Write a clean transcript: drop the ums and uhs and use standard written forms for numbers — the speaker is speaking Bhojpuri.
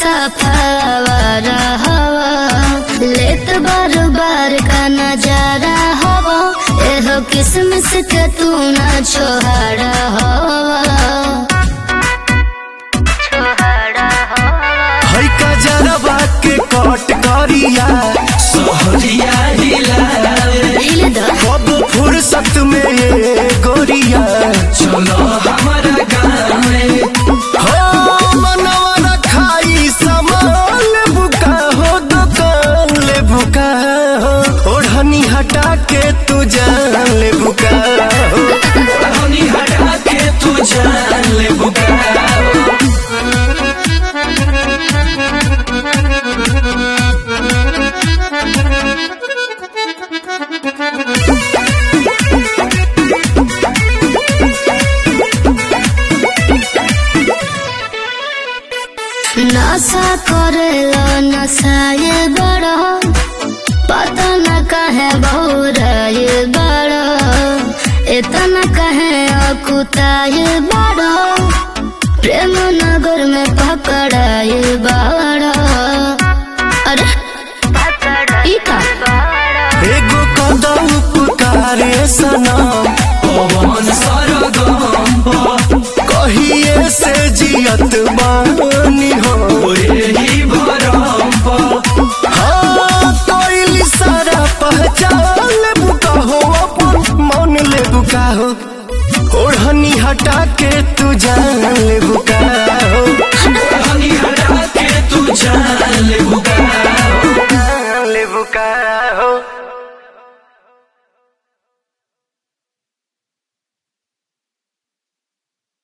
सफावारा हवा लेत बार बार का नजारा हवा एहो किसमिस के तू ना छोहाड़ा हवा है का जरबा के कट करिया सहरिया हिला कब फुर्सत में ये गोरिया चलो हमारा गाँव में हो मनवा रखाई सामान बुका हो दुकान ले बुका हो ओढ़नी हटा के तू जान ले बुका हो ओढ़नी हटा के तू जान ले बुका नशा करेला नशाए बड़ा पता न कहे बहुराए बड़ा इतना कहे अकुताए बड़ा प्रेम नगर में पकड़ाए बड़ा अरे ई का एगो कदम पुकारे सनम पवन सरगम कहिए से जियत बानी हो यही भरम हाँ तोइली सारा पहचान ले बुका हो अपन मन ले बुका हो ओढ़नी हटा के तू जान